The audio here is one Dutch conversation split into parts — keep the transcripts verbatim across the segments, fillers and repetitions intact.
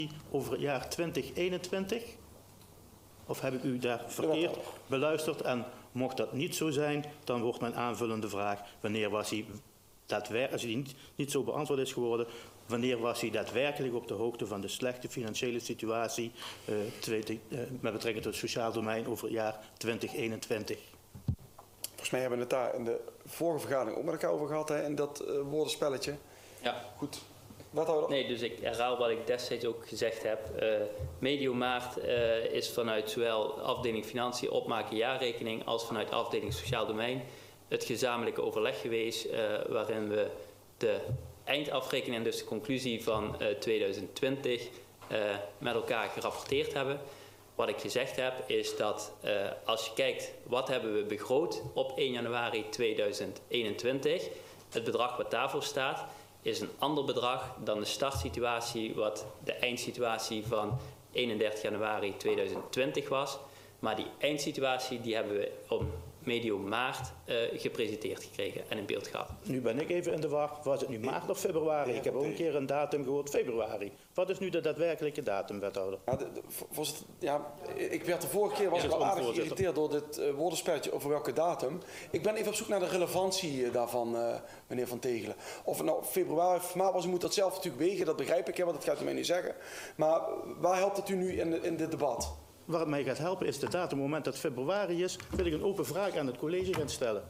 over het jaar twintig eenentwintig? Of heb ik u daar verkeerd beluisterd? En mocht dat niet zo zijn, dan wordt mijn aanvullende vraag: wanneer was hij daadwerkelijk, als die niet, niet zo beantwoord is geworden, wanneer was hij daadwerkelijk op de hoogte van de slechte financiële situatie uh, twintig, uh, met betrekking tot het sociaal domein over het jaar twintig eenentwintig? Volgens mij hebben we het daar in de vorige vergadering ook met elkaar over gehad, hè, in dat uh, woordenspelletje. Ja. Goed. Wethouder? Nee, dus ik herhaal wat ik destijds ook gezegd heb. Uh, medio maart uh, is vanuit zowel afdeling Financiën opmaken jaarrekening als vanuit afdeling Sociaal Domein het gezamenlijke overleg geweest, uh, waarin we de eindafrekening en dus de conclusie van uh, tweeduizend twintig uh, met elkaar gerapporteerd hebben. Wat ik gezegd heb is dat uh, als je kijkt wat hebben we begroot op één januari tweeduizend eenentwintig, het bedrag wat daarvoor staat is een ander bedrag dan de startsituatie wat de eindsituatie van eenendertig januari tweeduizend twintig was. Maar die eindsituatie die hebben we om medio maart uh, gepresenteerd gekregen en in beeld gehad. Nu ben ik even in de war. Was het nu maart of februari? Ik heb ook een keer een datum gehoord, februari. Wat is nu de daadwerkelijke datum, wethouder? Ja, de, de, voorzitter, ja, ik werd de vorige keer was ja, ik wel aardig geïrriteerd door dit uh, woordenspelletje over welke datum. Ik ben even op zoek naar de relevantie uh, daarvan, uh, meneer Van Tegelen. Of het nou februari of maart was, u moet dat zelf natuurlijk wegen, dat begrijp ik, hè, want dat gaat u mij niet zeggen. Maar waar helpt het u nu in, in dit debat? Waar het mij gaat helpen is de datum. Op het moment dat het februari is, wil ik een open vraag aan het college gaan stellen.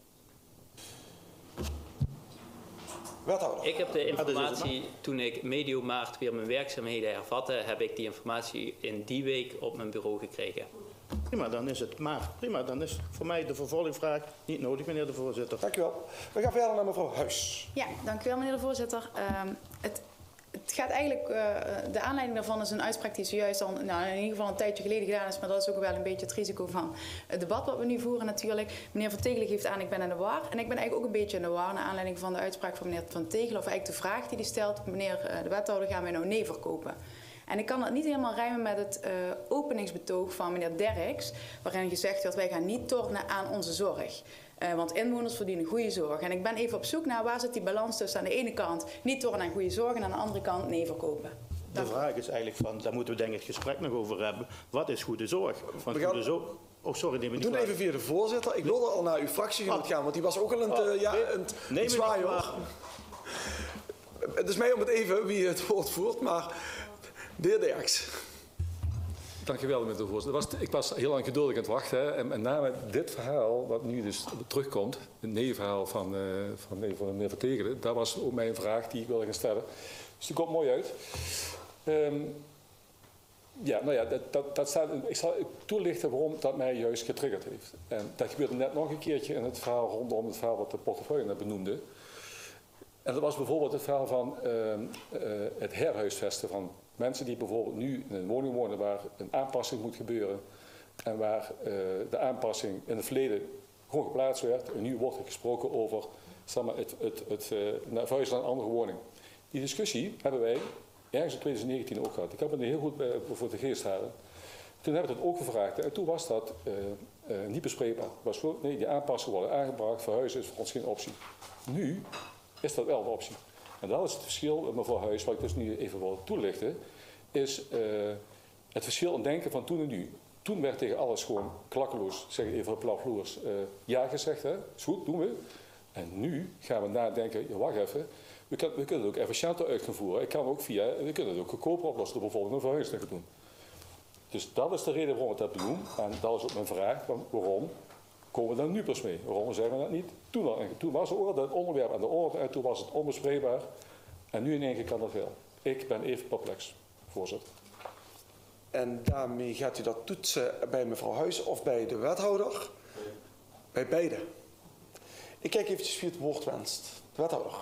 Wethouder. Ik heb de informatie, toen ik medio maart weer mijn werkzaamheden hervatte, heb ik die informatie in die week op mijn bureau gekregen. Prima, dan is het maart. Prima, dan is voor mij de vervolgvraag niet nodig, meneer de voorzitter. Dank u wel. We gaan verder naar mevrouw Huis. Ja, dank u wel, meneer de voorzitter. Um, het Het gaat eigenlijk, uh, de aanleiding daarvan is een uitspraak die zojuist al nou, in ieder geval een tijdje geleden gedaan is, maar dat is ook wel een beetje het risico van het debat wat we nu voeren natuurlijk. Meneer Van Tegelen geeft aan, ik ben in de war. En ik ben eigenlijk ook een beetje in de war naar aanleiding van de uitspraak van meneer Van Tegelen, of eigenlijk de vraag die hij stelt, meneer uh, de wethouder, gaan wij nou nee verkopen? En ik kan dat niet helemaal rijmen met het uh, openingsbetoog van meneer Derks, waarin gezegd werd, wij gaan niet tornen aan onze zorg. Uh, want inwoners verdienen goede zorg. En ik ben even op zoek naar waar zit die balans tussen aan de ene kant niet tornen aan goede zorg en aan de andere kant nee verkopen. De vraag is eigenlijk van, daar moeten we denk ik het gesprek nog over hebben. Wat is goede zorg? Want we gaan... goede zorg... Oh, sorry, neem me niet We doen waar. even via de voorzitter. Ik wilde al naar uw fractiegenoot gaan, want die was ook al een, oh, ja, een, nee, een zwaai hoor. Het is mij om het even wie het woord voert, maar de heer Derks. Dankjewel, meneer de voorzitter. Was, ik was heel lang geduldig aan het wachten. Hè. En met name dit verhaal, wat nu dus terugkomt, het nevenverhaal van, uh, van, nee, van meneer Van Tegelen, daar was ook mijn vraag die ik wilde gaan stellen. Dus die komt mooi uit. Um, ja, nou ja, dat, dat, dat staat, ik zal toelichten waarom dat mij juist getriggerd heeft. En dat gebeurde net nog een keertje in het verhaal rondom het verhaal wat de portefeuille net benoemde. En dat was bijvoorbeeld het verhaal van uh, uh, het herhuisvesten van mensen die bijvoorbeeld nu in een woning wonen waar een aanpassing moet gebeuren en waar uh, de aanpassing in het verleden gewoon geplaatst werd en nu wordt er gesproken over zeg maar, het, het, het uh, naar verhuizen naar een andere woning. Die discussie hebben wij ergens in twintig negentien ook gehad. Ik heb het heel goed bij, voor de geest halen. Toen hebben we dat ook gevraagd en toen was dat uh, uh, niet bespreekbaar. Het was gewoon, nee, die aanpassingen worden aangebracht, verhuizen is voor ons geen optie. Nu is dat wel een optie. En dat is het verschil, mevrouw Huis, wat ik dus nu even wil toelichten, is uh, het verschil in denken van toen en nu. Toen werd tegen alles gewoon klakkeloos, zeg ik even plafloers, uh, ja gezegd, hè? Is goed, doen we. En nu gaan we nadenken, ja, wacht even, we, kan, we kunnen het ook efficiënter uit gaan voeren. Ik kan ook via, we kunnen het ook goedkoper oplossen door bijvoorbeeld een verhuizing te doen. Dus dat is de reden waarom we dat doen. En dat is ook mijn vraag, waarom komen we daar nu pas mee? Waarom zeggen we dat niet? Toen, al, toen was het onderwerp aan de orde en toen was het onbespreekbaar. En nu in één keer kan dat wel. Ik ben even perplex, voorzitter. En daarmee gaat u dat toetsen bij mevrouw Huis of bij de wethouder? Bij beide. Ik kijk eventjes wie het woord wenst. De wethouder.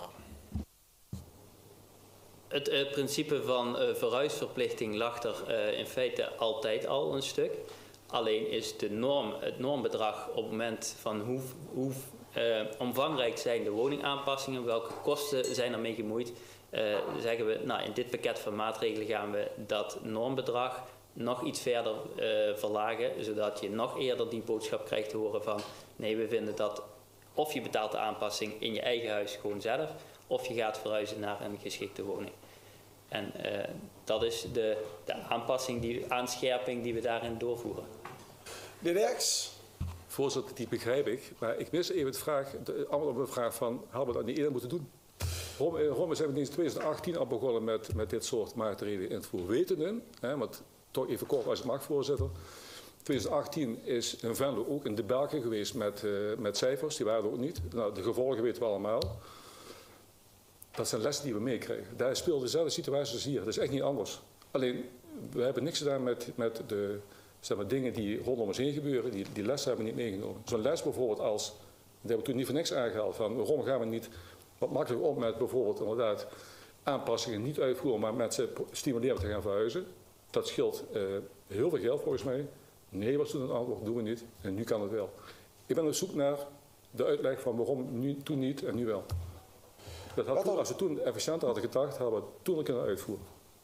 Het uh, principe van uh, verhuisverplichting lag er uh, in feite altijd al een stuk. Alleen is de norm, het normbedrag op het moment van hoe, hoe uh, omvangrijk zijn de woningaanpassingen, welke kosten zijn ermee gemoeid, uh, zeggen we, nou, in dit pakket van maatregelen gaan we dat normbedrag nog iets verder uh, verlagen, zodat je nog eerder die boodschap krijgt te horen van nee, we vinden dat of je betaalt de aanpassing in je eigen huis gewoon zelf, of je gaat verhuizen naar een geschikte woning. En uh, dat is de, de aanpassing, die aanscherping die we daarin doorvoeren. De heer Derks. Voorzitter, die begrijp ik. Maar ik mis even het vraag, de antwoord op de vraag van, hadden we dat niet eerder moeten doen? Waarom zijn we in twintig achttien al begonnen met, met dit soort maatregelen invoeren? Weten, hè, want toch even kort als het mag, voorzitter. twintig achttien is in Venlo ook een debacle geweest met, uh, met cijfers, die waren er ook niet. Nou, de gevolgen weten we allemaal. Dat zijn lessen die we meekrijgen. Daar speelt dezelfde situatie als hier. Dat is echt niet anders. Alleen, we hebben niks gedaan met, met de zeg maar, dingen die rondom ons heen gebeuren. Die, die lessen hebben we niet meegenomen. Zo'n les bijvoorbeeld als, dat hebben we toen niet voor niks aangehaald, van waarom gaan we niet wat makkelijk om met bijvoorbeeld inderdaad aanpassingen niet uitvoeren, maar met ze stimuleren te gaan verhuizen. Dat scheelt uh, heel veel geld volgens mij. Nee was toen een antwoord, doen we niet. En nu kan het wel. Ik ben op zoek naar de uitleg van waarom nu, toen niet en nu wel. Dat had toen, als we toen efficiënter hadden gedacht, hadden we het toen al kunnen uitvoeren.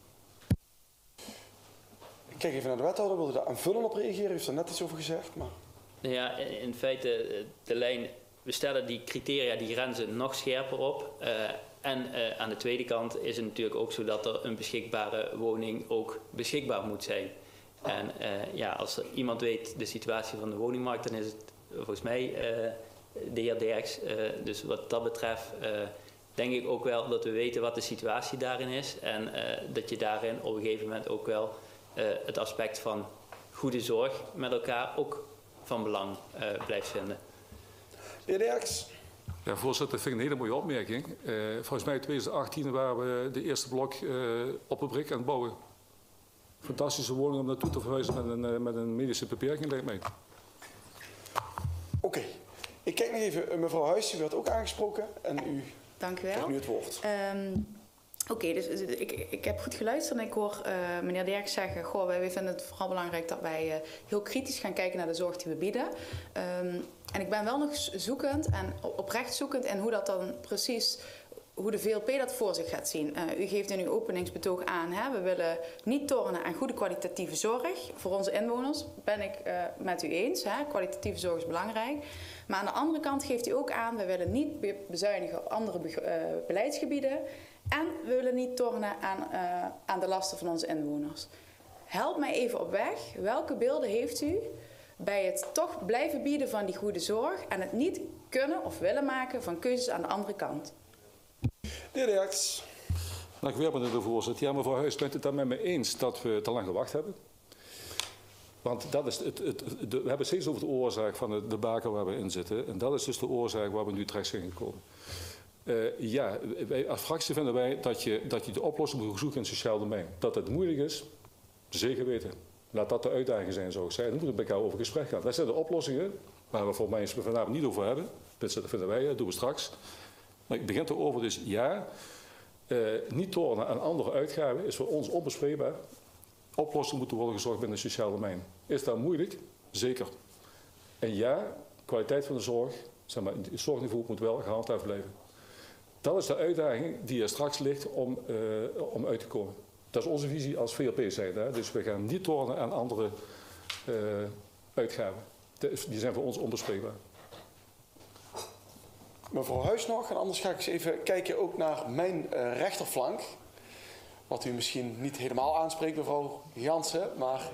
Ik kijk even naar de wethouder. Wilde daar aanvullend op reageren? U heeft er net iets over gezegd. Maar... Ja, in feite, de lijn, we stellen die criteria, die grenzen nog scherper op. Uh, en uh, aan de tweede kant is het natuurlijk ook zo dat er een beschikbare woning ook beschikbaar moet zijn. En uh, ja, als er iemand weet de situatie van de woningmarkt, dan is het volgens mij uh, de heer Derks. Uh, dus wat dat betreft uh, denk ik ook wel dat we weten wat de situatie daarin is. En uh, dat je daarin op een gegeven moment ook wel uh, het aspect van goede zorg met elkaar ook van belang uh, blijft vinden. De heer Derks. Ja, voorzitter, dat vind ik een hele mooie opmerking. Uh, volgens mij in twintig achttien waren we de eerste blok uh, op een brik aan het bouwen. Fantastische woning om naartoe te verhuizen met een, uh, met een medische beperking, lijkt mij. Oké. Okay. Ik kijk nog even, mevrouw Huis, u werd ook aangesproken en u Dank u wel. krijgt nu het woord. Um, Oké, okay, dus ik, ik heb goed geluisterd en ik hoor uh, meneer Derks zeggen, goh, wij vinden het vooral belangrijk dat wij uh, heel kritisch gaan kijken naar de zorg die we bieden. Um, en ik ben wel nog zoekend en oprecht zoekend in hoe dat dan precies, hoe de V L P dat voor zich gaat zien. Uh, u geeft in uw openingsbetoog aan, hè, we willen niet tornen aan goede kwalitatieve zorg voor onze inwoners. Ben ik uh, met u eens, hè? Kwalitatieve zorg is belangrijk. Maar aan de andere kant geeft u ook aan, we willen niet bezuinigen op andere be uh, beleidsgebieden. En we willen niet tornen aan, uh, aan de lasten van onze inwoners. Help mij even op weg. Welke beelden heeft u bij het toch blijven bieden van die goede zorg en het niet kunnen of willen maken van keuzes aan de andere kant? De heer Derks. Dank u wel, meneer de voorzitter. Ja, mevrouw Huis, bent u het dan met me eens dat we te lang gewacht hebben? Want dat is het, het, het, de, we hebben steeds over de oorzaak van de debakel waar we in zitten. En dat is dus de oorzaak waar we nu terecht zijn gekomen. Uh, ja, wij, als fractie vinden wij dat je, dat je de oplossing moet zoeken in het sociaal domein. Dat het moeilijk is, zeker weten. Laat dat de uitdaging zijn, zou ik zeggen. Dan moeten we met elkaar over gesprek gaan. Dat zijn de oplossingen waar we volgens mij vanavond niet over hebben. Dat vinden wij, dat doen we straks. Maar ik begin erover, dus ja, uh, niet tornen aan andere uitgaven is voor ons onbespreekbaar. Oplossingen moeten worden gezocht binnen het sociaal domein. Is dat moeilijk? Zeker. En ja, kwaliteit van de zorg, zeg maar, het zorgniveau moet wel gehandhaafd blijven. Dat is de uitdaging die er straks ligt om, uh, om uit te komen. Dat is onze visie als V L P zijn. Hè? Dus we gaan niet tornen aan andere uh, uitgaven. Die zijn voor ons onbespreekbaar. Mevrouw Huis nog, en anders ga ik eens even kijken ook naar mijn uh, rechterflank. Wat u misschien niet helemaal aanspreekt, mevrouw Jansen, maar...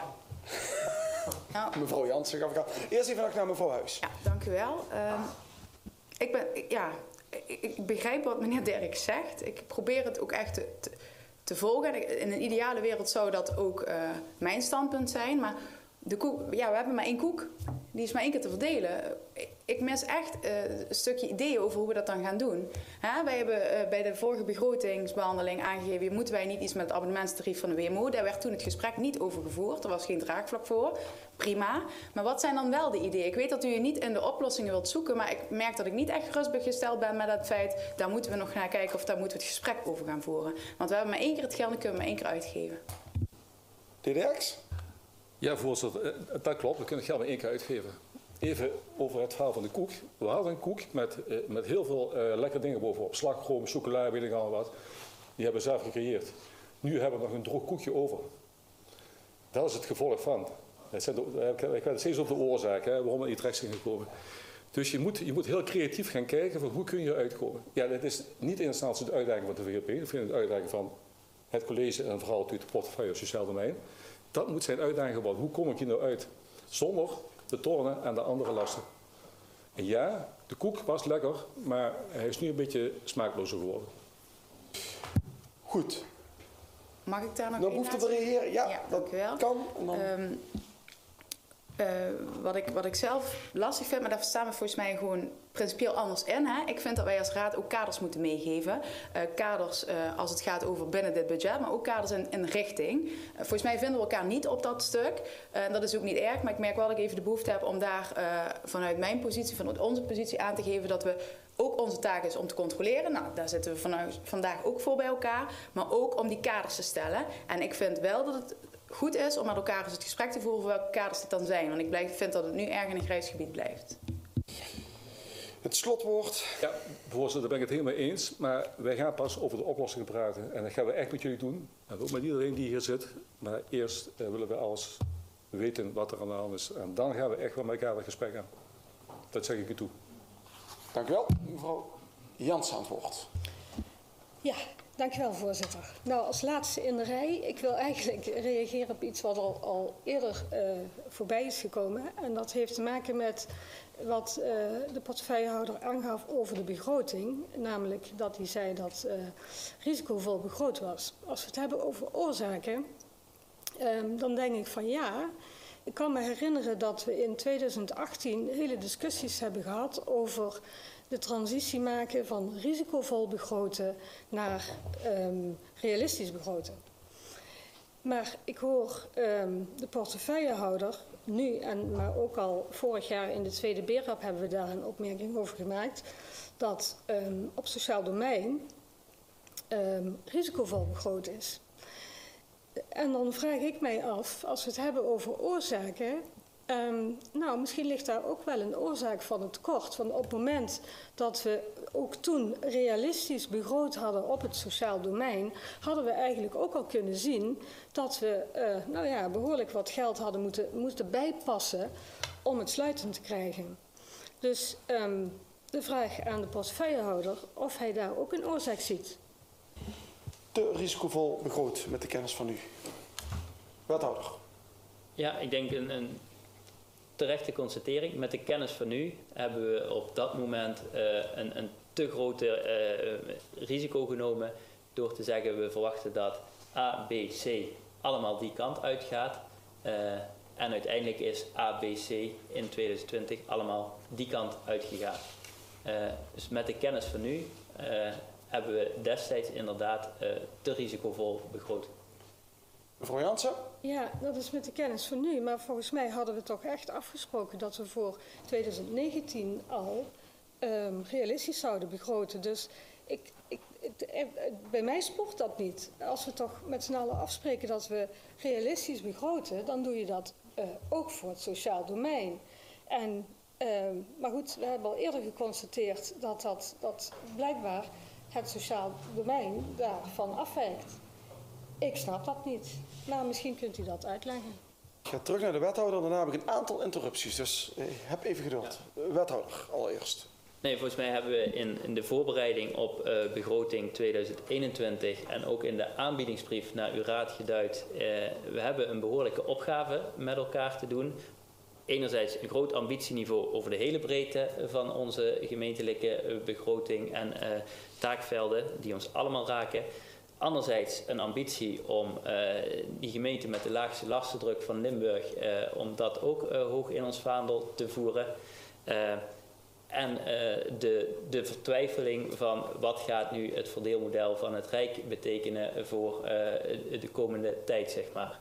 Nou, mevrouw Jansen gaf ik aan. Eerst even naar mevrouw Huis. Ja, dank u wel. Uh, ik ben... Ja, ik begrijp wat meneer Derks zegt. Ik probeer het ook echt te, te, te volgen. In een ideale wereld zou dat ook uh, mijn standpunt zijn. Maar de koek, ja, we hebben maar één koek. Die is maar één keer te verdelen. Ik mis echt uh, een stukje ideeën over hoe we dat dan gaan doen. Hè, wij hebben uh, bij de vorige begrotingsbehandeling aangegeven... moeten wij niet iets met het abonnementstarief van de W M O. Daar werd toen het gesprek niet over gevoerd. Er was geen draagvlak voor. Prima. Maar wat zijn dan wel de ideeën? Ik weet dat u je niet in de oplossingen wilt zoeken... maar ik merk dat ik niet echt gerustgesteld ben met het feit... daar moeten we nog naar kijken of daar moeten we het gesprek over gaan voeren. Want we hebben maar één keer het geld en kunnen we maar één keer uitgeven. De heer Derks? Ja, voorzitter, dat klopt. We kunnen het geld maar één keer uitgeven. Even over het verhaal van de koek. We hadden een koek met, uh, met heel veel uh, lekkere dingen bovenop. Slagroom, chocola, weet ik al wat. Die hebben we zelf gecreëerd. Nu hebben we nog een droog koekje over. Dat is het gevolg van. Het zijn de, ik weet steeds op de oorzaak, hè, waarom we niet terecht zijn gekomen. Dus je moet, je moet heel creatief gaan kijken van hoe kun je eruit komen. Ja, dat is niet in instantie de uitdaging van de V L P. Dat vind ik de uitdaging van het college en vooral natuurlijk de portefeuille sociaal domein. Dat moet zijn uitdaging worden. Hoe kom ik hier nou uit zonder te tornen aan de andere lasten? En ja, de koek was lekker, maar hij is nu een beetje smaaklozer geworden. Goed. Mag ik daar nog Dan één hoeft te laatste- reageren. Ja, Ja, dat dank u wel. kan. En dan... Ehm, eh, wat, ik, wat ik zelf lastig vind, maar daar staan we volgens mij gewoon principieel anders in. Hè? Ik vind dat wij als raad ook kaders moeten meegeven. Uh, kaders uh, als het gaat over binnen dit budget, maar ook kaders in, in richting. Uh, volgens mij vinden we elkaar niet op dat stuk. Uh, en dat is ook niet erg, maar ik merk wel dat ik even de behoefte heb om daar uh, vanuit mijn positie, vanuit onze positie aan te geven dat we ook onze taak is om te controleren. Nou, daar zitten we vanuit, vandaag ook voor bij elkaar. Maar ook om die kaders te stellen. En ik vind wel dat het goed is om met elkaar eens het gesprek te voeren over welke kaders dit dan zijn. Want ik blijf, vind dat het nu erg in een grijs gebied blijft. Het slotwoord. Ja, voorzitter, daar ben ik het helemaal mee eens. Maar wij gaan pas over de oplossingen praten. En dat gaan we echt met jullie doen. En ook met iedereen die hier zit. Maar eerst uh, willen we alles weten wat er aan de hand is. En dan gaan we echt wel met elkaar het gesprek aan. Dat zeg ik u toe. Dank u wel. Mevrouw Jansen aan het woord. Ja, dankjewel voorzitter. Nou, als laatste in de rij, ik wil eigenlijk reageren op iets wat al, al eerder uh, voorbij is gekomen. En dat heeft te maken met wat uh, de portefeuillehouder aangaf over de begroting. Namelijk dat hij zei dat uh, risicovol begroot was. Als we het hebben over oorzaken, um, dan denk ik van ja. Ik kan me herinneren dat we in tweeduizend achttien hele discussies hebben gehad over de transitie maken van risicovol begroten naar um, realistisch begroten. Maar ik hoor um, de portefeuillehouder nu, en, maar ook al vorig jaar in de tweede B R A P hebben we daar een opmerking over gemaakt, dat um, op sociaal domein um, risicovol begroot is. En dan vraag ik mij af, als we het hebben over oorzaken, um, nou, misschien ligt daar ook wel een oorzaak van het tekort. Want op het moment dat we ook toen realistisch begroot hadden op het sociaal domein, hadden we eigenlijk ook al kunnen zien dat we uh, nou ja, behoorlijk wat geld hadden moeten, moeten bijpassen om het sluitend te krijgen. Dus um, de vraag aan de portefeuillehouder of hij daar ook een oorzaak ziet. Te risicovol begroot met de kennis van u. Wethouder. Ja, ik denk een, een terechte constatering. Met de kennis van u hebben we op dat moment uh, een, een te grote uh, risico genomen door te zeggen we verwachten dat A, B, C allemaal die kant uitgaat. Uh, en uiteindelijk is A, B, C in tweeduizend twintig allemaal die kant uitgegaan. Uh, dus met de kennis van u uh, hebben we destijds inderdaad uh, te risicovol begroot. Mevrouw Jansen? Ja, dat is met de kennis van nu. Maar volgens mij hadden we toch echt afgesproken dat we voor tweeduizend negentien al um, realistisch zouden begroten. Dus ik, ik, het, bij mij spoort dat niet. Als we toch met z'n allen afspreken dat we realistisch begroten, dan doe je dat uh, ook voor het sociaal domein. En, uh, maar goed, we hebben al eerder geconstateerd dat, dat, dat blijkbaar het sociaal domein daarvan afwijkt. Ik snap dat niet. Maar misschien kunt u dat uitleggen. Ik ga terug naar de wethouder. Daarna heb ik een aantal interrupties. Dus eh, heb even geduld. Ja. Wethouder, allereerst. Nee, volgens mij hebben we in, in de voorbereiding op uh, begroting tweeduizend eenentwintig en ook in de aanbiedingsbrief naar uw raad geduid. Uh, we hebben een behoorlijke opgave met elkaar te doen. Enerzijds een groot ambitieniveau over de hele breedte van onze gemeentelijke begroting en uh, taakvelden die ons allemaal raken. Anderzijds een ambitie om uh, die gemeente met de laagste lastendruk van Limburg, uh, om dat ook uh, hoog in ons vaandel te voeren. Uh, en uh, de, de vertwijfeling van wat gaat nu het verdeelmodel van het Rijk betekenen voor uh, de komende tijd, zeg maar.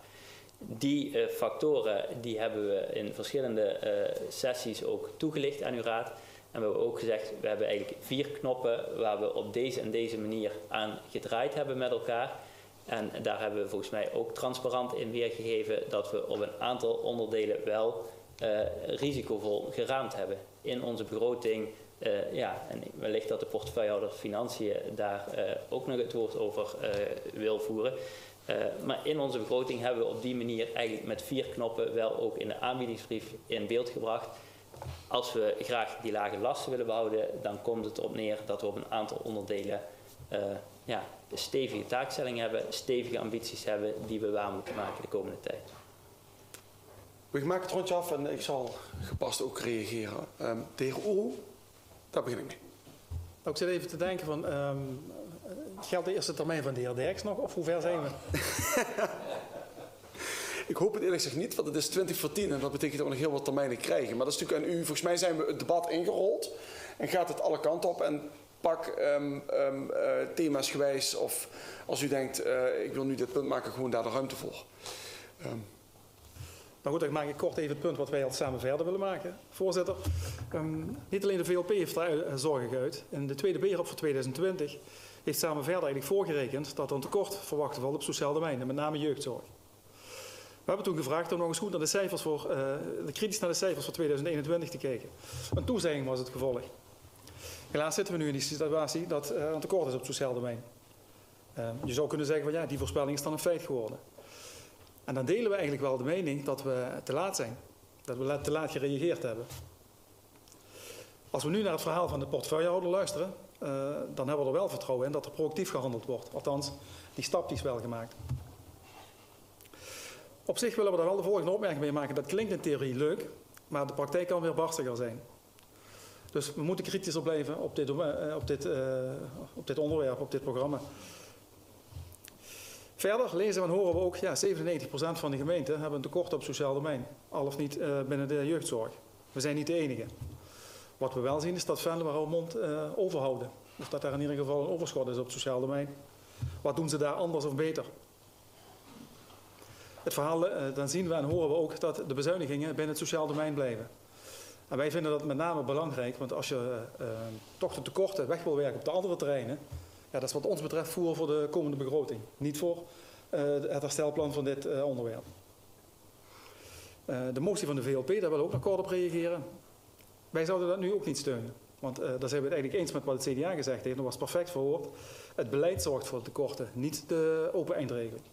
Die uh, factoren die hebben we in verschillende uh, sessies ook toegelicht aan uw raad. En we hebben ook gezegd, we hebben eigenlijk vier knoppen waar we op deze en deze manier aan gedraaid hebben met elkaar. En daar hebben we volgens mij ook transparant in weergegeven dat we op een aantal onderdelen wel uh, risicovol geraamd hebben. In onze begroting, uh, ja, en wellicht dat de portefeuillehouder Financiën daar uh, ook nog het woord over uh, wil voeren. Uh, maar in onze begroting hebben we op die manier eigenlijk met vier knoppen wel ook in de aanbiedingsbrief in beeld gebracht. Als we graag die lage lasten willen behouden, dan komt het erop neer dat we op een aantal onderdelen uh, ja, een stevige taakstelling hebben, stevige ambities hebben die we waar moeten maken de komende tijd. Ik maak het rondje af en ik zal gepast ook reageren. Um, de heer Oel, daar begin ik mee. Nou, ik zit even te denken van, um, geldt de eerste termijn van de heer Derks nog of hoe ver zijn we? Ik hoop het eerlijk gezegd niet, want het is twintig voor tien en dat betekent dat we nog heel wat termijnen krijgen. Maar dat is natuurlijk aan u. Volgens mij zijn we het debat ingerold en gaat het alle kanten op. En pak um, um, uh, thema's of als u denkt, uh, ik wil nu dit punt maken, gewoon daar de ruimte voor. Um. Nou goed, dan maak ik kort even het punt wat wij al samen verder willen maken. Voorzitter, um, niet alleen de V L P heeft daar uh, zorgen geuit. In de tweede B-rap voor tweeduizend twintig heeft samen verder eigenlijk voorgerekend dat er een tekort verwacht valt op sociaal domein, en met name jeugdzorg. We hebben toen gevraagd om nog eens goed naar de cijfers voor, uh, de kritisch naar de cijfers voor tweeduizend eenentwintig te kijken. Een toezegging was het gevolg. Helaas zitten we nu in die situatie dat er uh, een tekort is op het sociaal domein. Uh, je zou kunnen zeggen van ja, die voorspelling is dan een feit geworden. En dan delen we eigenlijk wel de mening dat we te laat zijn. Dat we te laat gereageerd hebben. Als we nu naar het verhaal van de portefeuillehouder luisteren, uh, dan hebben we er wel vertrouwen in dat er proactief gehandeld wordt. Althans, die stap die is wel gemaakt. Op zich willen we daar wel de volgende opmerking mee maken. Dat klinkt in theorie leuk, maar de praktijk kan weer barstiger zijn. Dus we moeten kritischer blijven op dit, uh, op dit, uh, op dit onderwerp, op dit programma. Verder lezen en horen we ook, ja, zevenennegentig procent van de gemeenten hebben een tekort op sociaal domein. Al of niet uh, binnen de jeugdzorg. We zijn niet de enige. Wat we wel zien is dat Venlo haar mond uh, overhouden. Of dat daar in ieder geval een overschot is op het sociaal domein. Wat doen ze daar anders of beter? Het verhaal, uh, dan zien we en horen we ook dat de bezuinigingen binnen het sociaal domein blijven. En wij vinden dat met name belangrijk, want als je uh, toch de tekorten weg wil werken op de andere terreinen, ja, dat is wat ons betreft voer voor de komende begroting. Niet voor uh, het herstelplan van dit uh, onderwerp. Uh, de motie van de V L P, daar willen we ook nog kort op reageren. Wij zouden dat nu ook niet steunen. Want uh, daar zijn we het eigenlijk eens met wat het C D A gezegd heeft. Dat was perfect verwoord. Het beleid zorgt voor de tekorten, niet de open eindregeling.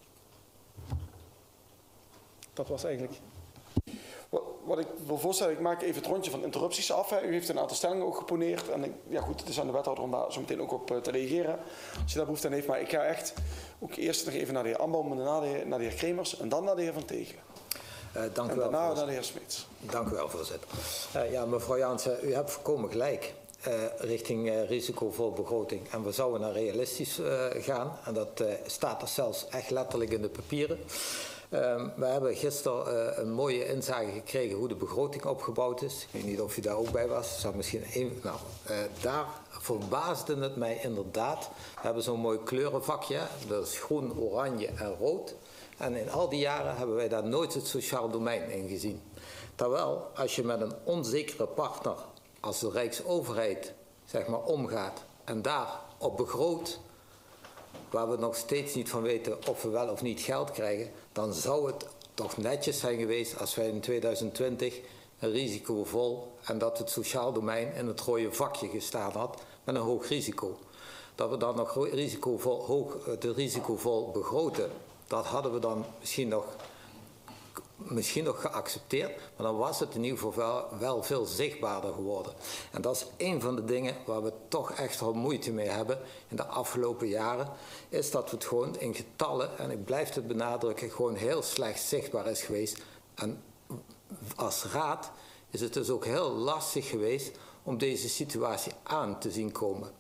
Dat was eigenlijk... Wat, wat ik wil voorstellen, ik maak even het rondje van interrupties af. Hè. U heeft een aantal stellingen ook geponeerd. En ik, ja goed, het is aan de wethouder om daar zo meteen ook op uh, te reageren. Als je daar behoefte aan heeft. Maar ik ga echt ook eerst nog even naar de heer Ambaum, daarna de, naar de heer Kremers en dan naar de heer Van Tegelen. Uh, dank en u wel, daarna voorzitter. naar de heer Smeets. Dank u wel, voorzitter. Uh, ja, mevrouw Jansen, u hebt volkomen gelijk uh, richting uh, risicovol begroting. En we zouden naar realistisch uh, gaan. En dat uh, staat er zelfs echt letterlijk in de papieren. Um, we hebben gisteren uh, een mooie inzage gekregen hoe de begroting opgebouwd is. Ik weet niet of u daar ook bij was. Zou misschien een, nou, uh, daar verbaasde het mij inderdaad. We hebben zo'n mooi kleurenvakje. Dat is groen, oranje en rood. En in al die jaren hebben wij daar nooit het sociaal domein in gezien. Terwijl, als je met een onzekere partner als de Rijksoverheid zeg maar, omgaat en daar op begroot, waar we nog steeds niet van weten of we wel of niet geld krijgen, dan zou het toch netjes zijn geweest als wij in tweeduizend twintig een risicovol en dat het sociaal domein in het rode vakje gestaan had met een hoog risico. Dat we dan nog risicovol, hoog, de risicovol begroten, dat hadden we dan misschien nog, misschien nog geaccepteerd, maar dan was het in ieder geval wel, wel veel zichtbaarder geworden. En dat is een van de dingen waar we toch echt wel moeite mee hebben in de afgelopen jaren, is dat het gewoon in getallen, en ik blijf het benadrukken, gewoon heel slecht zichtbaar is geweest. En als raad is het dus ook heel lastig geweest om deze situatie aan te zien komen.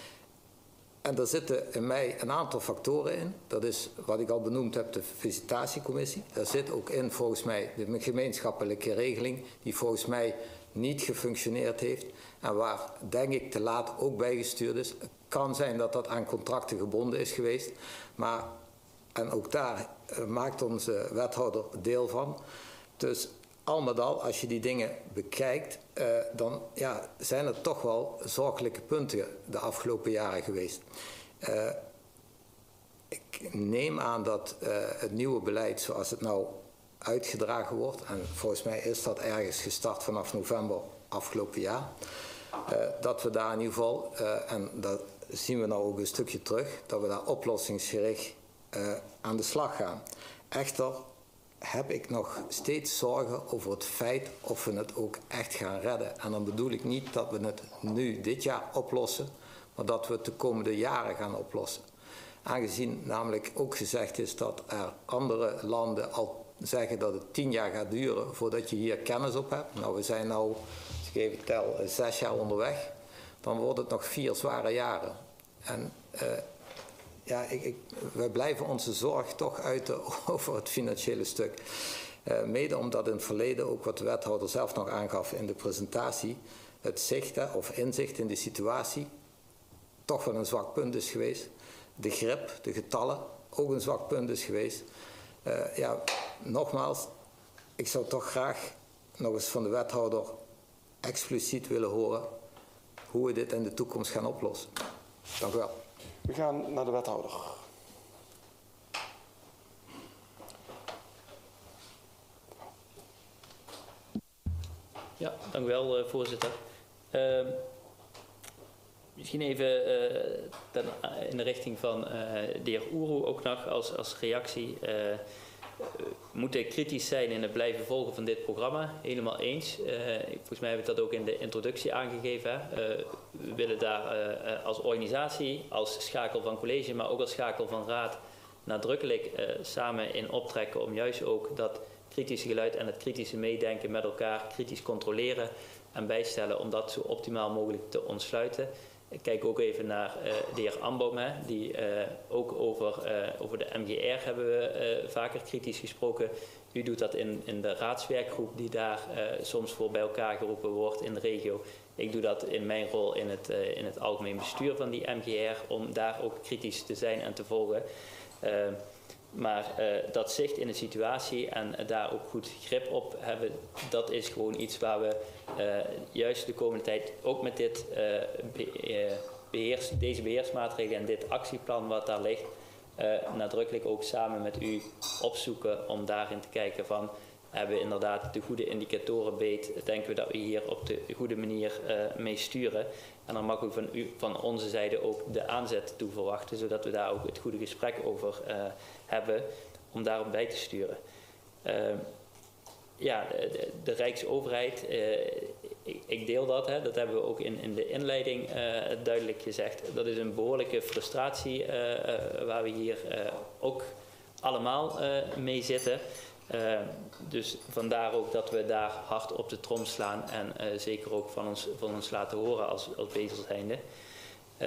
En daar zitten in mij een aantal factoren in. Dat is wat ik al benoemd heb, de visitatiecommissie. Daar zit ook in volgens mij de gemeenschappelijke regeling die volgens mij niet gefunctioneerd heeft. En waar denk ik te laat ook bijgestuurd is. Het kan zijn dat dat aan contracten gebonden is geweest. Maar, en ook daar uh, maakt onze wethouder deel van. Dus al met al, als je die dingen bekijkt, uh, dan ja, zijn er toch wel zorgelijke punten de afgelopen jaren geweest. Uh, ik neem aan dat uh, het nieuwe beleid zoals het nou uitgedragen wordt, en volgens mij is dat ergens gestart vanaf november afgelopen jaar, uh, dat we daar in ieder geval, uh, en dat zien we nou ook een stukje terug, dat we daar oplossingsgericht uh, aan de slag gaan. Echter heb ik nog steeds zorgen over het feit of we het ook echt gaan redden. En dan bedoel ik niet dat we het nu dit jaar oplossen, maar dat we het de komende jaren gaan oplossen. Aangezien namelijk ook gezegd is dat er andere landen al zeggen dat het tien jaar gaat duren voordat je hier kennis op hebt. Nou, we zijn nu, als ik even tel, zes jaar onderweg. Dan wordt het nog vier zware jaren. En uh, ja, ik, ik, wij blijven onze zorg toch uiten over het financiële stuk. Uh, mede omdat in het verleden, ook wat de wethouder zelf nog aangaf in de presentatie, het zichten of inzicht in de situatie toch wel een zwak punt is geweest. De grip, de getallen, ook een zwak punt is geweest. Uh, ja, nogmaals, ik zou toch graag nog eens van de wethouder expliciet willen horen hoe we dit in de toekomst gaan oplossen. Dank u wel. We gaan naar de wethouder. Ja, dank u wel, uh, voorzitter. Uh, misschien even uh, ten, uh, in de richting van uh, de heer Oeroe ook nog als, als reactie. Uh, We moeten kritisch zijn in het blijven volgen van dit programma. Helemaal eens. Uh, volgens mij heb ik dat ook in de introductie aangegeven. Uh, we willen daar uh, als organisatie, als schakel van college, maar ook als schakel van raad nadrukkelijk uh, samen in optrekken om juist ook dat kritische geluid en het kritische meedenken met elkaar kritisch controleren en bijstellen om dat zo optimaal mogelijk te ontsluiten. Ik kijk ook even naar uh, de heer Amboom, hè, die uh, ook over, uh, over de M G R hebben we uh, vaker kritisch gesproken. U doet dat in, in de raadswerkgroep die daar uh, soms voor bij elkaar geroepen wordt in de regio. Ik doe dat in mijn rol in het, uh, in het algemeen bestuur van die M G R om daar ook kritisch te zijn en te volgen. Uh, Maar uh, dat zicht in de situatie en uh, daar ook goed grip op hebben, dat is gewoon iets waar we uh, juist de komende tijd ook met dit, uh, be uh, beheers, deze beheersmaatregelen en dit actieplan wat daar ligt, uh, nadrukkelijk ook samen met u opzoeken om daarin te kijken van, hebben we inderdaad de goede indicatoren beet, denken we dat we hier op de goede manier uh, mee sturen. En dan mag u van, u van onze zijde ook de aanzet toe verwachten, zodat we daar ook het goede gesprek over uh, hebben om daarop bij te sturen. Uh, ja, de, de Rijksoverheid, uh, ik, ik deel dat, hè, dat hebben we ook in, in de inleiding uh, duidelijk gezegd. Dat is een behoorlijke frustratie uh, uh, waar we hier uh, ook allemaal uh, mee zitten. Uh, dus vandaar ook dat we daar hard op de trom slaan en uh, zeker ook van ons, van ons laten horen als, als Bezel zijnde. Uh,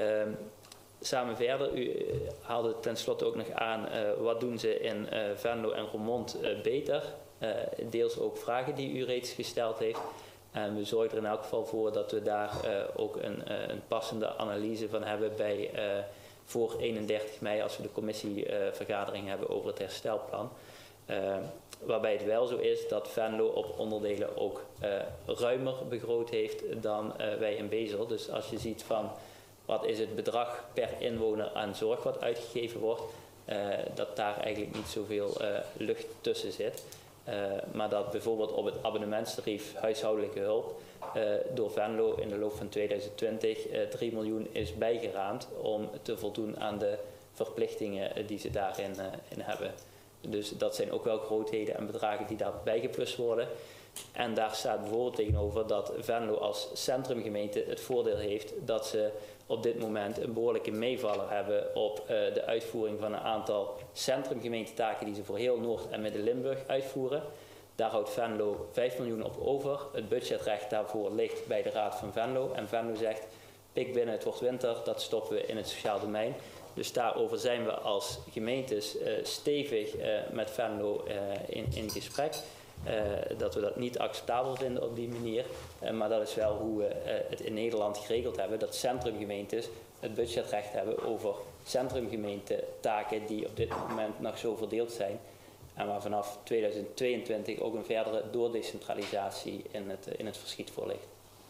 samen verder, u haalde tenslotte ook nog aan uh, wat doen ze in uh, Venlo en Roermond uh, beter. Uh, deels ook vragen die u reeds gesteld heeft. En we zorgen er in elk geval voor dat we daar uh, ook een, uh, een passende analyse van hebben bij, uh, voor eenendertig mei als we de commissievergadering uh, hebben over het herstelplan. Uh, waarbij het wel zo is dat Venlo op onderdelen ook uh, ruimer begroot heeft dan uh, wij in Bezel. Dus als je ziet van wat is het bedrag per inwoner aan zorg wat uitgegeven wordt, uh, dat daar eigenlijk niet zoveel uh, lucht tussen zit. Uh, maar dat bijvoorbeeld op het abonnementstarief huishoudelijke hulp uh, door Venlo in de loop van tweeduizend twintig uh, drie miljoen is bijgeraamd om te voldoen aan de verplichtingen uh, die ze daarin uh, in hebben. Dus dat zijn ook wel grootheden en bedragen die daarbij geplust worden. En daar staat bijvoorbeeld tegenover dat Venlo als centrumgemeente het voordeel heeft dat ze op dit moment een behoorlijke meevaller hebben op uh, de uitvoering van een aantal centrumgemeentetaken die ze voor heel Noord- en Midden-Limburg uitvoeren. Daar houdt Venlo vijf miljoen op over. Het budgetrecht daarvoor ligt bij de Raad van Venlo. En Venlo zegt, pik binnen, het wordt winter, dat stoppen we in het sociaal domein. Dus daarover zijn we als gemeentes uh, stevig uh, met Venlo uh, in, in gesprek. Uh, dat we dat niet acceptabel vinden op die manier. Uh, maar dat is wel hoe we uh, het in Nederland geregeld hebben. Dat centrumgemeentes het budgetrecht hebben over centrumgemeentetaken die op dit moment nog zo verdeeld zijn. En waar vanaf tweeduizend tweeëntwintig ook een verdere doordecentralisatie in het, uh, in het verschiet voor ligt.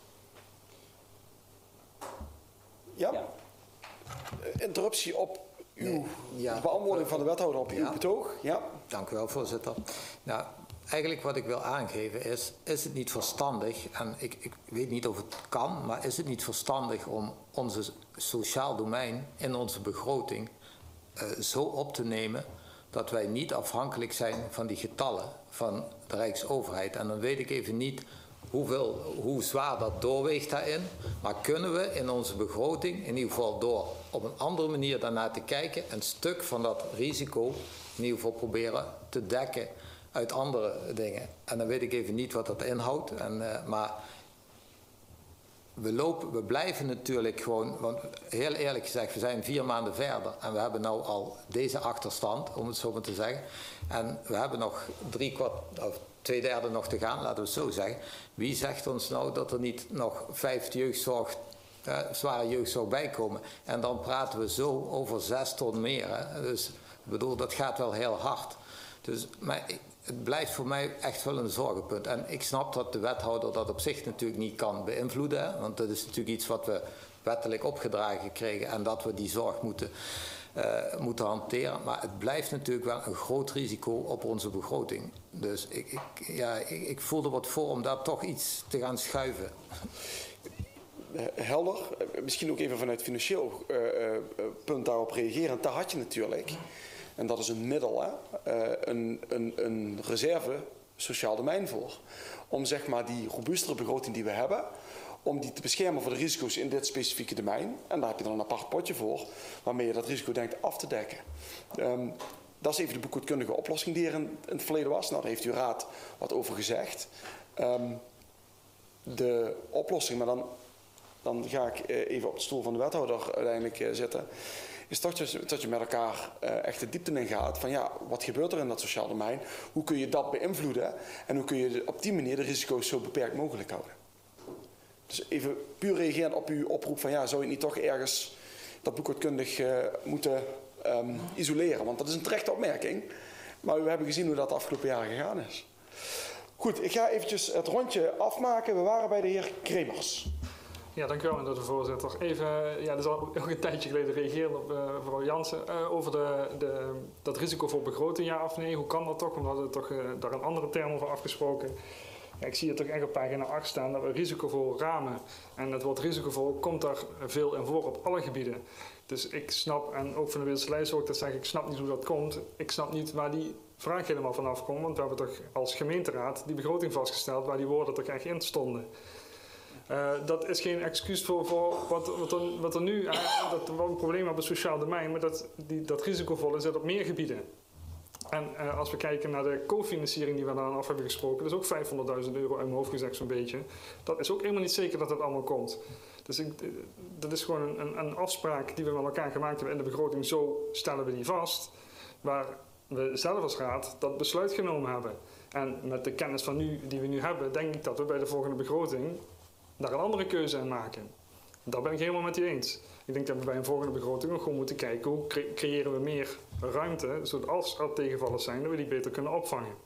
Ja? Ja. Interruptie op uw nee, ja. beantwoording van de wethouder op uw ja. betoog. Ja. Dank u wel, voorzitter. Nou, eigenlijk wat ik wil aangeven is, is het niet verstandig, en ik, ik weet niet of het kan, maar is het niet verstandig om onze sociaal domein in onze begroting uh, zo op te nemen dat wij niet afhankelijk zijn van die getallen van de Rijksoverheid. En dan weet ik even niet hoeveel, hoe zwaar dat doorweegt daarin. Maar kunnen we in onze begroting, in ieder geval door op een andere manier daarnaar te kijken, een stuk van dat risico in ieder geval proberen te dekken uit andere dingen. En dan weet ik even niet wat dat inhoudt. En, uh, maar we, lopen, we blijven natuurlijk gewoon, want heel eerlijk gezegd, we zijn vier maanden verder. En we hebben nou al deze achterstand, om het zo maar te zeggen. En we hebben nog drie kwart, of twee derde nog te gaan, laten we het zo zeggen. Wie zegt ons nou dat er niet nog vijf jeugdzorg, uh, zware jeugdzorg bijkomen? En dan praten we zo over zes ton meer. Hè? Dus ik bedoel, dat gaat wel heel hard. Dus, maar het blijft voor mij echt wel een zorgenpunt. En ik snap dat de wethouder dat op zich natuurlijk niet kan beïnvloeden. Hè? Want dat is natuurlijk iets wat we wettelijk opgedragen kregen. En dat we die zorg moeten, uh, moeten hanteren. Maar het blijft natuurlijk wel een groot risico op onze begroting. Dus ik, ik, ja, ik, ik voel er wat voor om daar toch iets te gaan schuiven. Helder. Misschien ook even vanuit financieel uh, uh, punt daarop reageren. Daar had je natuurlijk... En dat is een middel, hè? Uh, een, een, een reserve sociaal domein voor. Om zeg maar die robuustere begroting die we hebben, om die te beschermen voor de risico's in dit specifieke domein. En daar heb je dan een apart potje voor, waarmee je dat risico denkt af te dekken. Um, dat is even de boekhoudkundige oplossing die er in, in het verleden was. Nou, daar heeft uw raad wat over gezegd. Um, de oplossing, maar dan, dan ga ik uh, even op de stoel van de wethouder uiteindelijk uh, zitten. Is dat je, dat je met elkaar uh, echt de diepte in gaat van ja, wat gebeurt er in dat sociaal domein? Hoe kun je dat beïnvloeden? En hoe kun je de, op die manier de risico's zo beperkt mogelijk houden? Dus even puur reagerend op uw oproep van ja, zou je niet toch ergens dat boekhoudkundig uh, moeten um, isoleren? Want dat is een terechte opmerking. Maar we hebben gezien hoe dat de afgelopen jaren gegaan is. Goed, ik ga eventjes het rondje afmaken. We waren bij de heer Kremers. Ja, dank u wel, meneer de voorzitter. Even, ja, dat is al ook een tijdje geleden reageren op uh, mevrouw Jansen uh, over de, de, dat risico voor begroting, ja of nee. Hoe kan dat toch? We hadden toch uh, daar een andere term over afgesproken. Ja, ik zie het toch echt op pagina acht staan dat we risicovol ramen. En het woord risicovol komt daar veel in voor op alle gebieden. Dus ik snap, en ook van de Winselijs ook dat zeg ik, ik snap niet hoe dat komt. Ik snap niet waar die vraag helemaal vanaf komt. Want we hebben toch als gemeenteraad die begroting vastgesteld waar die woorden toch echt in stonden. Uh, dat is geen excuus voor, voor wat, wat, er, wat er nu, uh, dat we een probleem hebben op het sociaal domein, maar dat, die, dat risicovolle zit op meer gebieden. En uh, als we kijken naar de cofinanciering die we daar af hebben gesproken, dat is ook vijfhonderdduizend euro in mijn hoofd gezegd zo'n beetje. Dat is ook helemaal niet zeker dat dat allemaal komt. Dus ik, dat is gewoon een, een afspraak die we met elkaar gemaakt hebben in de begroting, zo stellen we die vast, waar we zelf als raad dat besluit genomen hebben. En met de kennis van nu, die we nu hebben, denk ik dat we bij de volgende begroting daar een andere keuze in maken. Daar ben ik helemaal met u eens. Ik denk dat we bij een volgende begroting ook gewoon moeten kijken hoe cre creëren we meer ruimte, zodat als er tegenvallers zijn, dat we die beter kunnen opvangen.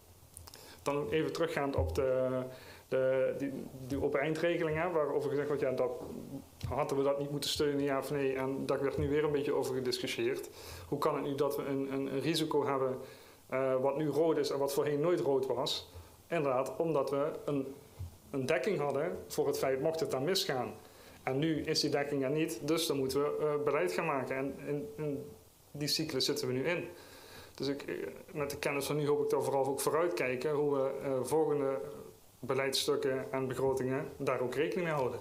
Dan even teruggaand op de, de, die, die op eindregelingen, waarover gezegd wordt, ja, dat, hadden we dat niet moeten steunen, ja of nee, en daar werd nu weer een beetje over gediscussieerd. Hoe kan het nu dat we een, een, een risico hebben uh, wat nu rood is en wat voorheen nooit rood was? Inderdaad, omdat we een een dekking hadden voor het feit mocht het dan misgaan. En nu is die dekking er niet, dus dan moeten we uh, beleid gaan maken. En in, in die cyclus zitten we nu in. Dus ik, met de kennis van nu hoop ik daar vooral ook vooruitkijken hoe we uh, volgende beleidsstukken en begrotingen daar ook rekening mee houden.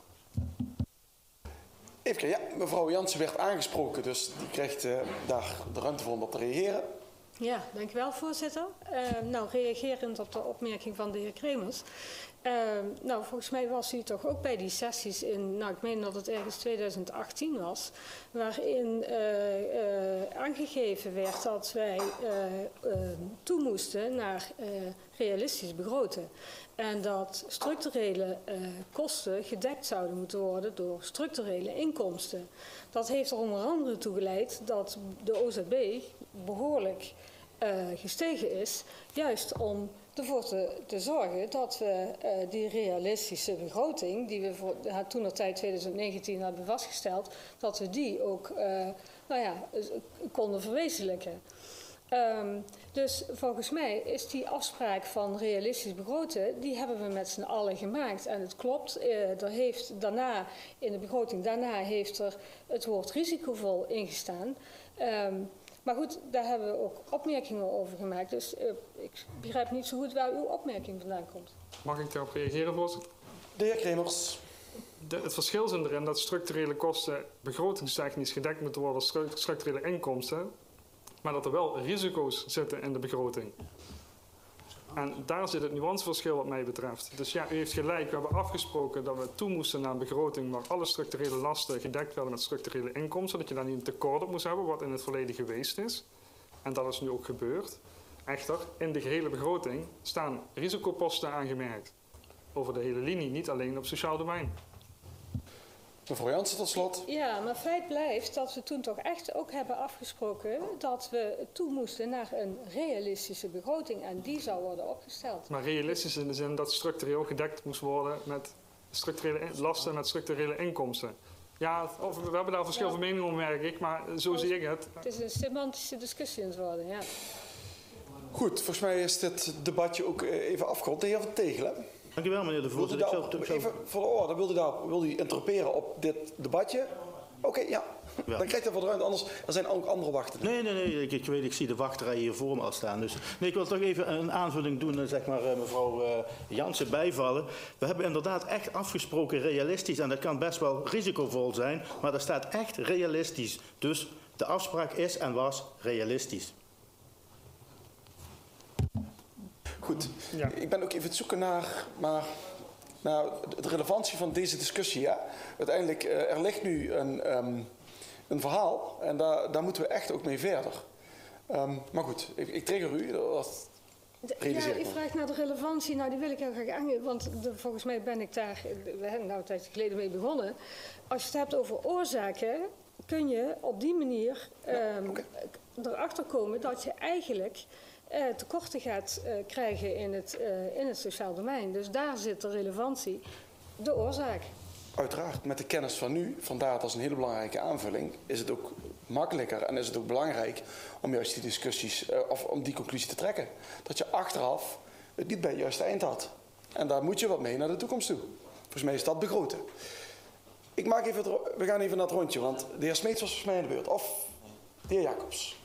Even, ja, mevrouw Jansen werd aangesproken, dus die krijgt uh, daar de ruimte voor om op te reageren. Ja, dank u wel, voorzitter. Uh, nou, reagerend op de opmerking van de heer Kremers. Uh, nou, volgens mij was u toch ook bij die sessies in, nou, ik meen dat het ergens tweeduizend achttien was, waarin uh, uh, aangegeven werd dat wij uh, uh, toe moesten naar uh, realistisch begroten. En dat structurele uh, kosten gedekt zouden moeten worden door structurele inkomsten. Dat heeft er onder andere toe geleid dat de O Z B behoorlijk uh, gestegen is, juist om ervoor te, te zorgen dat we uh, die realistische begroting, die we voor uh, toentertijd twintig negentien hebben vastgesteld, dat we die ook uh, nou ja, konden verwezenlijken. Um, dus volgens mij is die afspraak van realistisch begroten, die hebben we met z'n allen gemaakt. En het klopt, uh, er heeft daarna, in de begroting daarna heeft er het woord risicovol ingestaan. Um, Maar goed, daar hebben we ook opmerkingen over gemaakt. Dus uh, ik begrijp niet zo goed waar uw opmerking vandaan komt. Mag ik daarop reageren, voorzitter? De heer Kremers. De, het verschil zit erin dat structurele kosten begrotingstechnisch gedekt moeten worden als stru structurele inkomsten, maar dat er wel risico's zitten in de begroting. En daar zit het nuanceverschil wat mij betreft. Dus ja, u heeft gelijk, we hebben afgesproken dat we toe moesten naar een begroting waar alle structurele lasten gedekt werden met structurele inkomsten, zodat je daar niet een tekort op moest hebben, wat in het verleden geweest is. En dat is nu ook gebeurd. Echter, in de gehele begroting staan risicoposten aangemerkt. Over de hele linie, niet alleen op sociaal domein. Mevrouw Jansen tot slot. Ja, maar feit blijft dat we toen toch echt ook hebben afgesproken dat we toe moesten naar een realistische begroting en die zou worden opgesteld. Maar realistisch in de zin dat structureel gedekt moest worden met structurele lasten met structurele inkomsten. Ja, of, we hebben daar verschil van mening om, merk ik, maar zo zie ik het. Het is een semantische discussie aan het worden, ja. Goed, volgens mij is dit debatje ook even afgerond. De heer Van Tegelen. Dank u wel, meneer de voorzitter. Wilt u daar, even voor de orde, wilt u, daar, wilt u interroperen op dit debatje? Oké, okay, ja. ja. Dan krijgt u voor de ruimte, anders er zijn ook andere wachten. Nee, nee, nee. Ik, ik weet, ik zie de wachtrij hier voor me al staan. Dus nee, ik wil toch even een aanvulling doen, zeg maar, mevrouw uh, Jansen bijvallen. We hebben inderdaad echt afgesproken realistisch en dat kan best wel risicovol zijn, maar dat staat echt realistisch. Dus de afspraak is en was realistisch. Goed, ja. Ik ben ook even het zoeken naar, maar, naar de relevantie van deze discussie. Ja? Uiteindelijk, uh, er ligt nu een, um, een verhaal en daar, daar moeten we echt ook mee verder. Um, maar goed, ik, ik trigger u. Dat ja, u vraagt naar de relevantie. Nou, die wil ik heel graag aangeven, want de, volgens mij ben ik daar we hebben nou een tijdje geleden mee begonnen. Als je het hebt over oorzaken, kun je op die manier um, ja, okay. erachter komen dat je eigenlijk Uh, tekorten gaat uh, krijgen in het, uh, in het sociaal domein. Dus daar zit de relevantie, de oorzaak. Uiteraard, met de kennis van nu, vandaar dat is een hele belangrijke aanvulling, is het ook makkelijker en is het ook belangrijk om juist die discussies, uh, of om die conclusie te trekken. Dat je achteraf het niet bij het juiste eind had. En daar moet je wat mee naar de toekomst toe. Volgens mij is dat begroten. Ik maak even het, we gaan even naar het rondje, want de heer Smeets was volgens mij in de beurt. Of de heer Jacobs.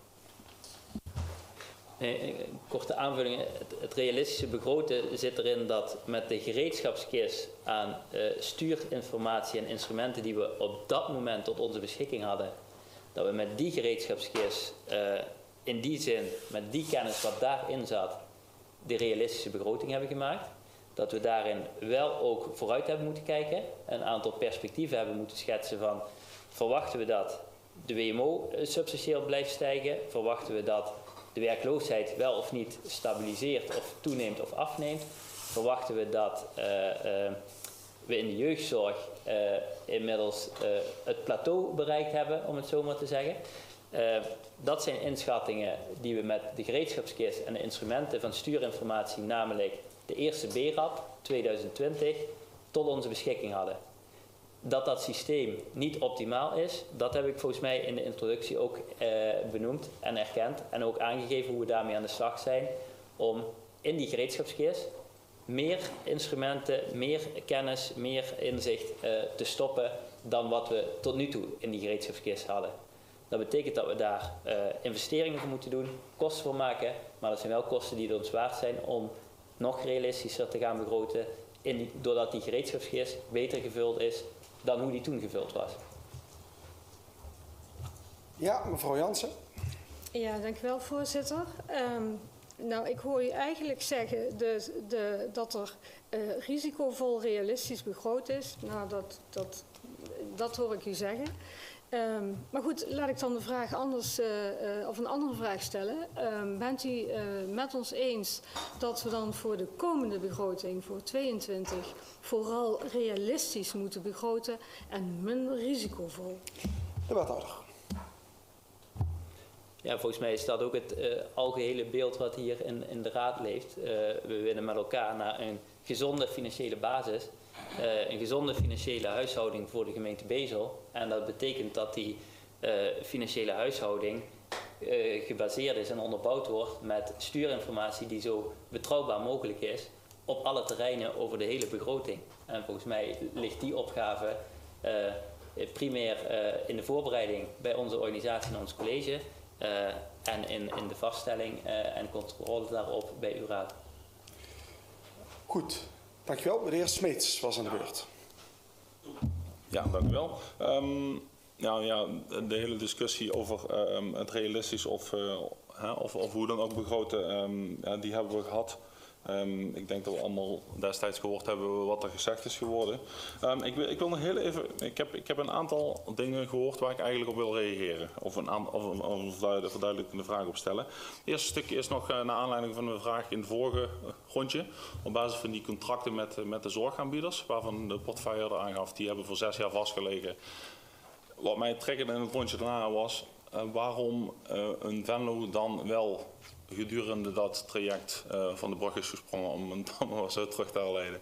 Nee, een korte aanvulling. Het, het realistische begroten zit erin dat met de gereedschapskist aan uh, stuurinformatie en instrumenten die we op dat moment tot onze beschikking hadden, dat we met die gereedschapskist uh, in die zin, met die kennis wat daarin zat, de realistische begroting hebben gemaakt. Dat we daarin wel ook vooruit hebben moeten kijken, een aantal perspectieven hebben moeten schetsen van, verwachten we dat de W M O substantieel blijft stijgen, verwachten we dat de werkloosheid wel of niet stabiliseert of toeneemt of afneemt. Verwachten we dat uh, uh, we in de jeugdzorg uh, inmiddels uh, het plateau bereikt hebben, om het zo maar te zeggen. Uh, dat zijn inschattingen die we met de gereedschapskist en de instrumenten van stuurinformatie, namelijk de eerste B R A P tweeduizend twintig, tot onze beschikking hadden. Dat dat systeem niet optimaal is, dat heb ik volgens mij in de introductie ook uh, benoemd en erkend. En ook aangegeven hoe we daarmee aan de slag zijn om in die gereedschapskist meer instrumenten, meer kennis, meer inzicht uh, te stoppen dan wat we tot nu toe in die gereedschapskist hadden. Dat betekent dat we daar uh, investeringen voor moeten doen, kosten voor maken, maar dat zijn wel kosten die het ons waard zijn om nog realistischer te gaan begroten, in die, doordat die gereedschapskist beter gevuld is dan hoe die toen gevuld was. Ja, mevrouw Jansen. Ja, dank u wel, voorzitter. Um, nou, ik hoor u eigenlijk zeggen de, de, dat er uh, risicovol realistisch begroot is. Nou, dat, dat, dat hoor ik u zeggen. Um, maar goed, laat ik dan de vraag anders, uh, uh, of een andere vraag stellen. Um, bent u uh, met ons eens dat we dan voor de komende begroting, voor tweeëntwintig, vooral realistisch moeten begroten en minder risicovol? De wethouder. Ja, volgens mij is dat ook het uh, algehele beeld wat hier in, in de raad leeft. Uh, we willen met elkaar naar een gezonde financiële basis. Uh, een gezonde financiële huishouding voor de gemeente Bezel. En dat betekent dat die uh, financiële huishouding uh, gebaseerd is en onderbouwd wordt met stuurinformatie die zo betrouwbaar mogelijk is op alle terreinen over de hele begroting. En volgens mij ligt die opgave uh, primair uh, in de voorbereiding bij onze organisatie en ons college. uh, en in, in de vaststelling uh, en controle daarop bij uw raad. Goed, dankjewel. De heer Smeets was aan de beurt. Ja, dank u wel. Um, nou ja, de hele discussie over um, het realistisch of, uh, hè, of, of hoe dan ook begroten, um, ja, die hebben we gehad. Um, ik denk dat we allemaal destijds gehoord hebben wat er gezegd is geworden. Um, ik, wil, ik wil nog heel even, ik heb, ik heb een aantal dingen gehoord waar ik eigenlijk op wil reageren. Of een, aan, of een, of een verduidelijkende vraag op stellen. Het eerste stukje is nog uh, naar aanleiding van een vraag in het vorige rondje. Op basis van die contracten met, uh, met de zorgaanbieders, waarvan de portefeuillehouder aangaf, die hebben voor zes jaar vastgelegen. Wat mij triggerde in het rondje daarna was, uh, waarom uh, een Venlo dan wel gedurende dat traject uh, van de brug is gesprongen om hem dan maar zo terug te herleiden.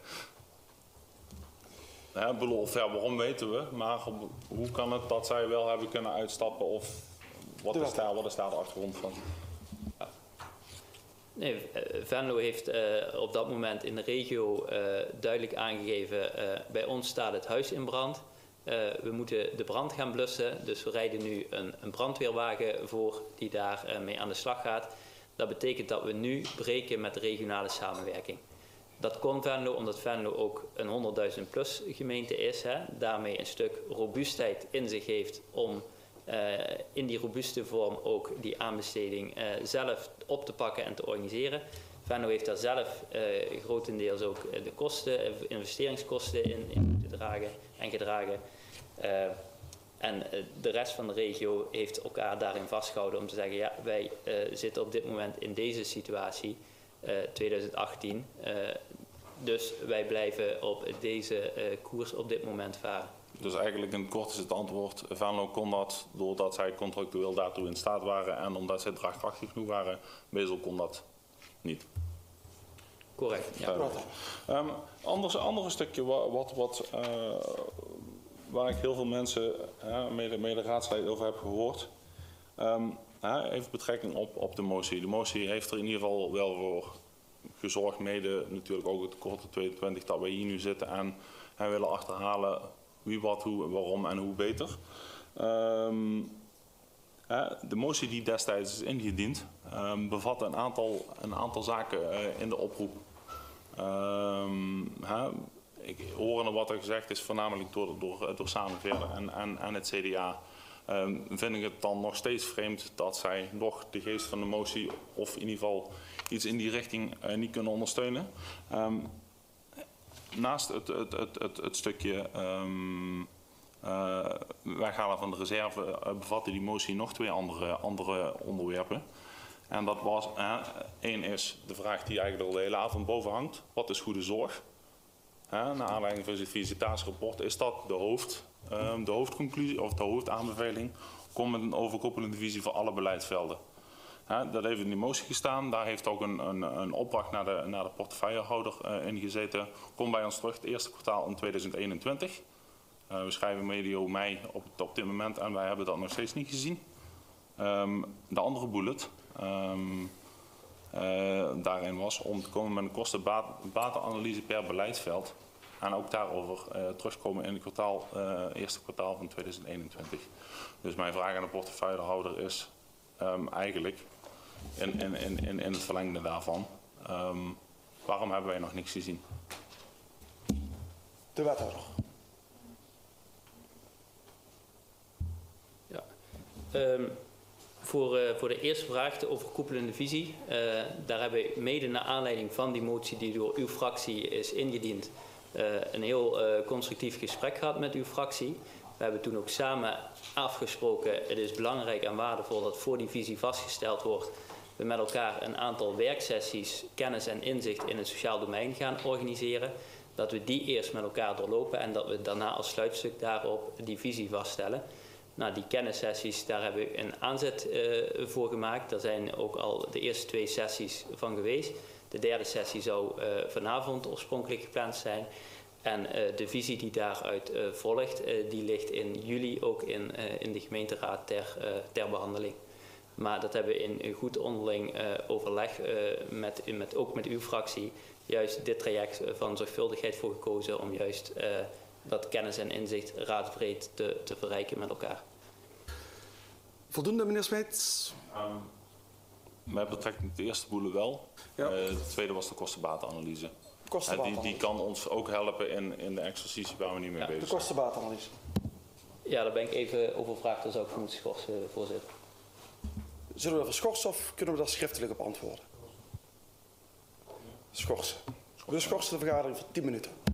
Ja, bedoel, ja, waarom weten we, maar hoe kan het dat zij wel hebben kunnen uitstappen of wat is daar, wat is daar de achtergrond van? Ja. Nee, Venlo heeft uh, op dat moment in de regio uh, duidelijk aangegeven, uh, bij ons staat het huis in brand. Uh, we moeten de brand gaan blussen, dus we rijden nu een, een brandweerwagen voor die daar uh, mee aan de slag gaat. Dat betekent dat we nu breken met de regionale samenwerking. Dat kon Venlo omdat Venlo ook een honderdduizend plus gemeente is. Hè, daarmee een stuk robuustheid in zich heeft om uh, in die robuuste vorm ook die aanbesteding uh, zelf op te pakken en te organiseren. Venlo heeft daar zelf uh, grotendeels ook de kosten, investeringskosten in, in moeten dragen en gedragen. Uh, En de rest van de regio heeft elkaar daarin vastgehouden om te zeggen, ja, wij uh, zitten op dit moment in deze situatie, uh, twintig achttien. Uh, dus wij blijven op deze uh, koers op dit moment varen. Dus eigenlijk in het kort is het antwoord, Venlo kon dat doordat zij contractueel daartoe in staat waren en omdat zij draagkrachtig genoeg waren, Wezel kon dat niet. Correct, ja. Um, anders, andere stukje wat, wat, wat uh, waar ik heel veel mensen, uh, mede, mede raadsleden over heb gehoord. Um, uh, even betrekking op, op de motie. De motie heeft er in ieder geval wel voor gezorgd, mede natuurlijk ook het korte tweeëntwintig dat wij hier nu zitten en uh, willen achterhalen wie, wat, hoe, waarom en hoe beter. Um, uh, de motie die destijds is ingediend um, bevat een aantal, een aantal zaken uh, in de oproep. Um, uh, Ik hoor wat er gezegd is, voornamelijk door, door, door Samen Verder en, en, en het C D A. Um, vind ik het dan nog steeds vreemd dat zij nog de geest van de motie, of in ieder geval iets in die richting, uh, niet kunnen ondersteunen. Um, naast het, het, het, het, het stukje um, uh, weghalen van de reserve uh, bevatte die motie nog twee andere, andere onderwerpen. En dat was, uh, één is de vraag die eigenlijk al de hele avond boven hangt. Wat is goede zorg? Hè, naar aanleiding van het visitatierapport is dat de, hoofd, um, de hoofdconclusie of de hoofdaanbeveling. Komt met een overkoepelende visie voor alle beleidsvelden. Hè, dat heeft in die motie gestaan. Daar heeft ook een, een, een opdracht naar de, naar de portefeuillehouder uh, in gezeten. Komt bij ons terug het eerste kwartaal in tweeduizend eenentwintig. Uh, we schrijven medio mei op, op dit moment en wij hebben dat nog steeds niet gezien. Um, de andere bullet. Um, Uh, daarin was om te komen met een kosten-batenanalyse per beleidsveld. En ook daarover uh, terugkomen in het kwartaal, uh, eerste kwartaal van tweeduizend eenentwintig. Dus mijn vraag aan de portefeuillehouder is um, eigenlijk in, in, in, in het verlengde daarvan. Um, waarom hebben wij nog niks gezien? De wethouder. Ja. Um. Voor, uh, voor de eerste vraag, de overkoepelende visie. Uh, daar hebben we mede naar aanleiding van die motie die door uw fractie is ingediend, uh, een heel uh, constructief gesprek gehad met uw fractie. We hebben toen ook samen afgesproken, het is belangrijk en waardevol dat voor die visie vastgesteld wordt, we met elkaar een aantal werksessies, kennis en inzicht in het sociaal domein gaan organiseren. Dat we die eerst met elkaar doorlopen en dat we daarna als sluitstuk daarop die visie vaststellen. Nou, die kennissessies, daar hebben we een aanzet uh, voor gemaakt. Daar zijn ook al de eerste twee sessies van geweest. De derde sessie zou uh, vanavond oorspronkelijk gepland zijn. En uh, de visie die daaruit uh, volgt, uh, die ligt in juli ook in, uh, in de gemeenteraad ter, uh, ter behandeling. Maar dat hebben we in een goed onderling uh, overleg, uh, met, met, ook met uw fractie, juist dit traject van zorgvuldigheid voor gekozen om juist uh, dat kennis en inzicht raadsbreed te, te verrijken met elkaar. Voldoende, meneer Smeets? Um, met betrekking tot de eerste boelen wel. Ja. Uh, de tweede was de kostenbatenanalyse. Kostenbatenanalyse. Uh, die, die kan ons ook helpen in, in de exercitie waar we nu mee Ja, bezig De zijn. kostenbatenanalyse. Ja, daar ben ik even overvraagd. Dan zou ik moeten schorsen, voorzitter. Zullen we dat schorsen of kunnen we daar schriftelijk op antwoorden? Schorsen. We schorsen de vergadering voor tien minuten.